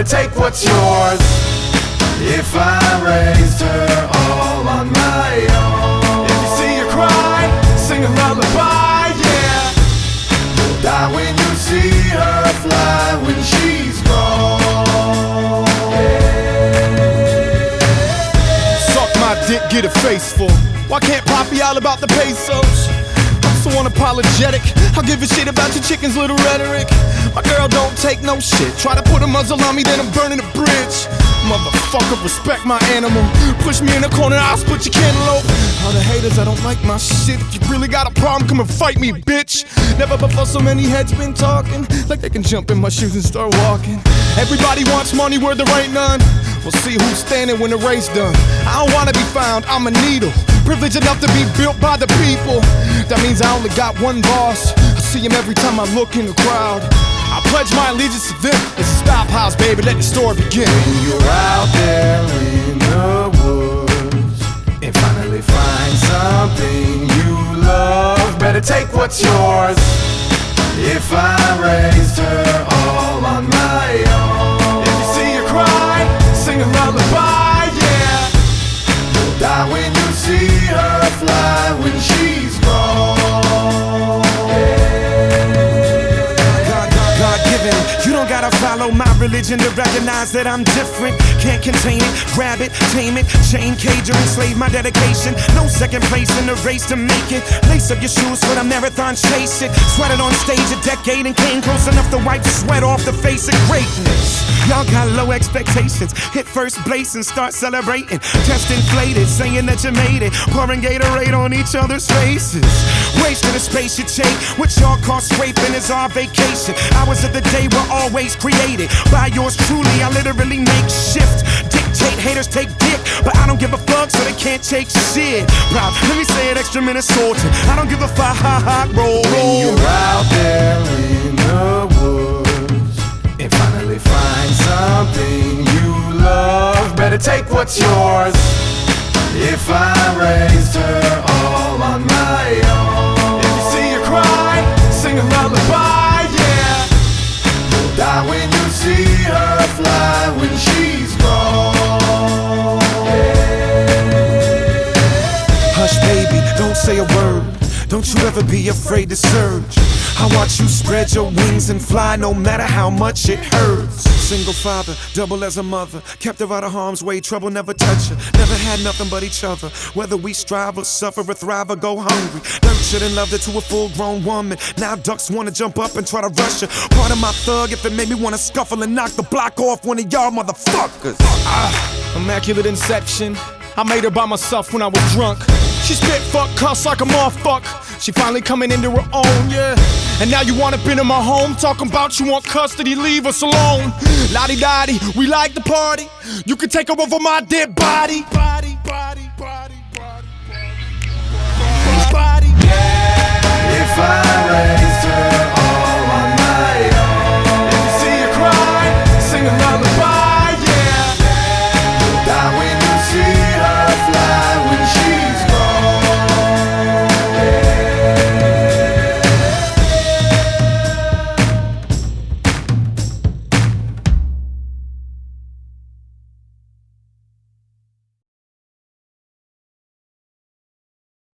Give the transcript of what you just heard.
better take what's yours. If I raised her all on my own. If you see her cry, sing a lullaby, yeah. You'll die when you see her fly when she's gone, yeah. Suck my dick, get a face full. Why can't Poppy all about the pesos? I'm so unapologetic, I'll give a shit about your chicken's little rhetoric. My girl don't take no shit. Try to put a muzzle on me, then I'm burning a bridge. Motherfucker, respect my animal. Push me in the corner, I'll split your cantaloupe. All the haters, I don't like my shit. If you really got a problem, come and fight me, bitch. Never before so many heads been talking, like they can jump in my shoes and start walking. Everybody wants money where there ain't none. We'll see who's standing when the race done. I don't wanna be found, I'm a needle. Privileged enough to be built by the people. That means I only got one boss. I see him every time I look in the crowd. I pledge my allegiance to them. It's a stop house, baby, let the story begin. When you're out there in the woods and finally find something you love, better take what's yours. If I raised her all on my own. If you see her cry, sing a lullaby, yeah. You'll die when you see her fly when she's gone, yeah. You don't gotta follow my religion to recognize that I'm different. Can't contain it, grab it, tame it, chain cage or enslave my dedication. No second place in the race to make it. Lace up your shoes for the marathon, chase it. Sweated on stage a decade and came close enough to wipe sweat off the face of greatness. Y'all got low expectations, hit first place and start celebrating. Chest inflated, saying that you made it, pouring Gatorade on each other's faces. Wasting a space you take, what y'all call scraping is our vacation. Hours of the day were always created by yours truly. I literally make shift, dictate, haters take dick, but I don't give a fuck, so they can't take shit. Proud, let me say it extra Minnesotan. I don't give a fuck, ha ha, roll. When you're out there in the woods and finally find something you love, better take what's yours. If I raised her all on my own. If you see her cry, sing a lullaby, yeah. You'll die when you see her fly when she's gone, yeah. Hush baby, don't say a word. Don't you ever be afraid to surge. I watch you spread your wings and fly no matter how much it hurts. Single father, double as a mother. Kept her out of harm's way, trouble never touch her. Never had nothing but each other. Whether we strive or suffer or thrive or go hungry. Nurtured and loved her to a full-grown woman. Now ducks wanna jump up and try to rush her. Part of my thug if it made me wanna scuffle and knock the block off one of y'all motherfuckers. Immaculate inception. I made her by myself when I was drunk. She spit fuck cuss like a motherfucker. She finally coming into her own, yeah. And now you want up into my home, talking about you want custody, leave us alone. Lottie-dottie, we like the party. You can take her over my dead body. If I raised